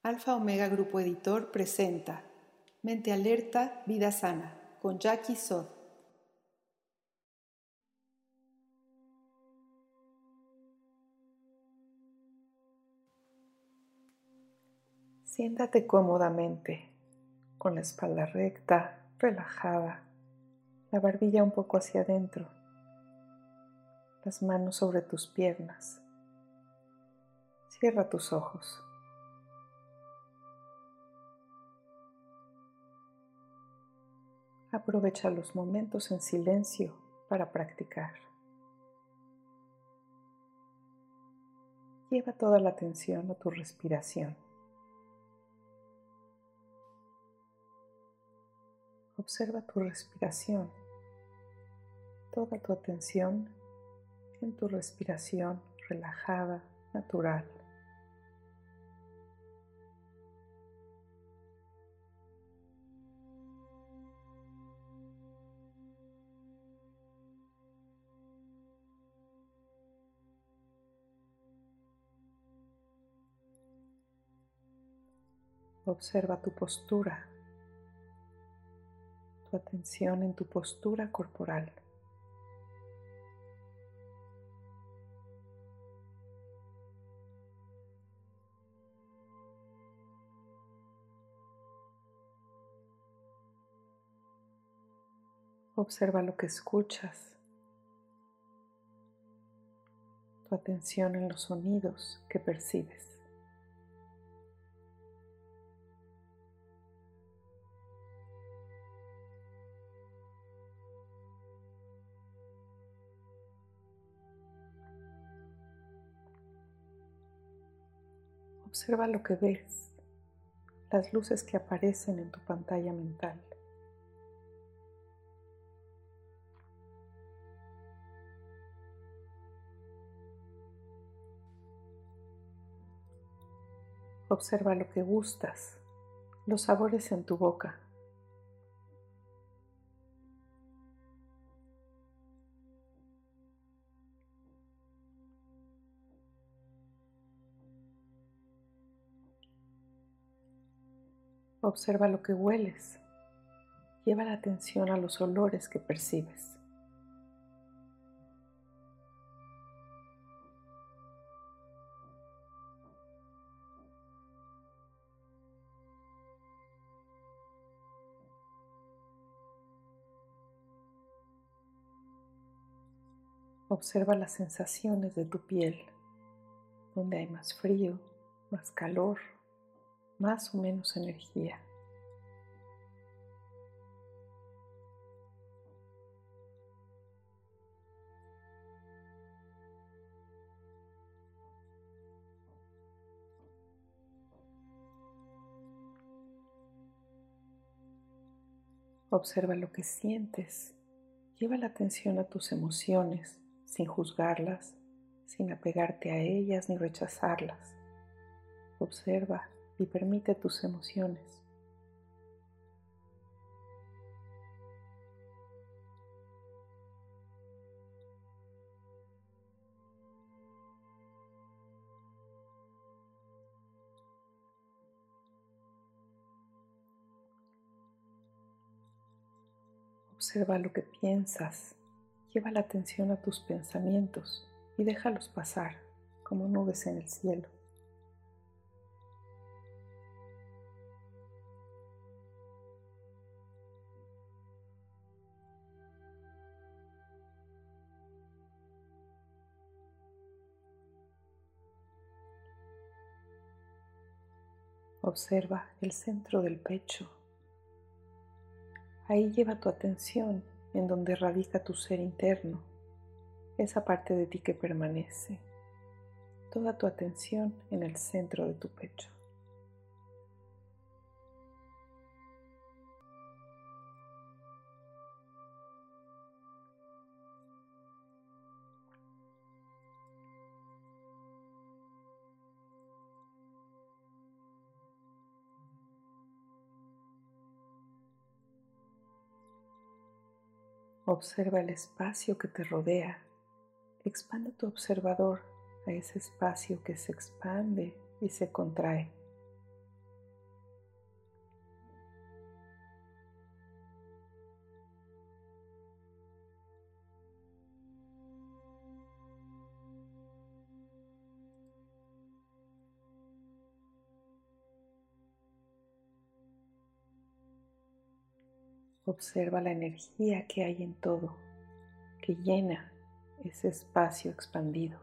Alfa Omega Grupo Editor presenta Mente Alerta, Vida Sana, con Jackie Sod. Siéntate cómodamente, con la espalda recta, relajada, la barbilla un poco hacia adentro, las manos sobre tus piernas. Cierra tus ojos. Aprovecha los momentos en silencio para practicar. Lleva toda la atención a tu respiración. Observa tu respiración, toda tu atención en tu respiración relajada, natural. Observa tu postura, tu atención en tu postura corporal. Observa lo que escuchas, tu atención en los sonidos que percibes. Observa lo que ves, las luces que aparecen en tu pantalla mental. Observa lo que gustas, los sabores en tu boca. Observa lo que hueles. Lleva la atención a los olores que percibes. Observa las sensaciones de tu piel, donde hay más frío, más calor, más o menos energía. Observa lo que sientes. Lleva la atención a tus emociones, sin juzgarlas, sin apegarte a ellas ni rechazarlas. Observa y permite tus emociones. Observa lo que piensas. Lleva la atención a tus pensamientos y déjalos pasar como nubes en el cielo. Observa el centro del pecho. Ahí lleva tu atención en donde radica tu ser interno, esa parte de ti que permanece. Toda tu atención en el centro de tu pecho. Observa el espacio que te rodea. Expande tu observador a ese espacio que se expande y se contrae. Observa la energía que hay en todo, que llena ese espacio expandido.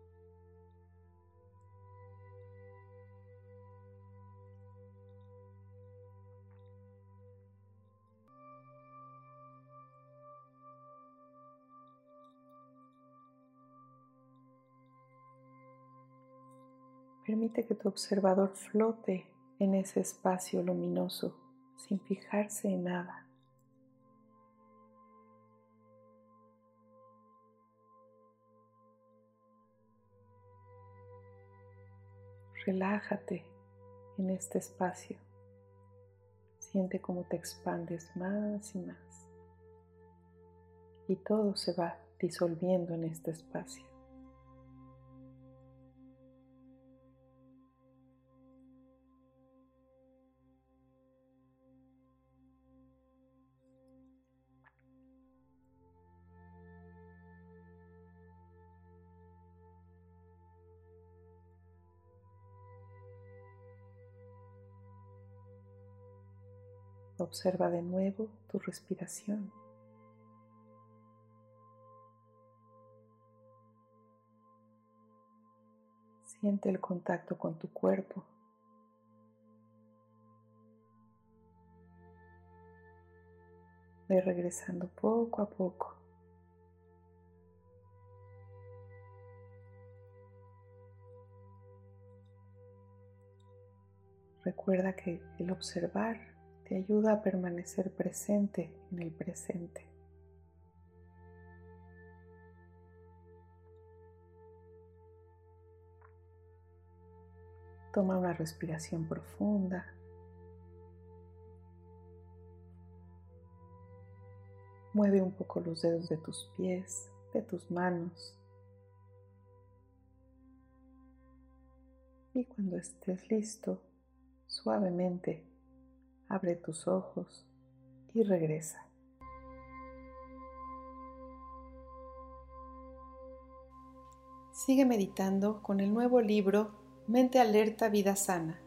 Permite que tu observador flote en ese espacio luminoso sin fijarse en nada. Relájate en este espacio. Siente cómo te expandes más y más. Y todo se va disolviendo en este espacio. Observa de nuevo tu respiración. Siente el contacto con tu cuerpo. Ve regresando poco a poco. Recuerda que el observar te ayuda a permanecer presente en el presente. Toma una respiración profunda. Mueve un poco los dedos de tus pies, de tus manos. Y cuando estés listo, suavemente abre tus ojos y regresa. Sigue meditando con el nuevo libro Mente Alerta, Vida Sana,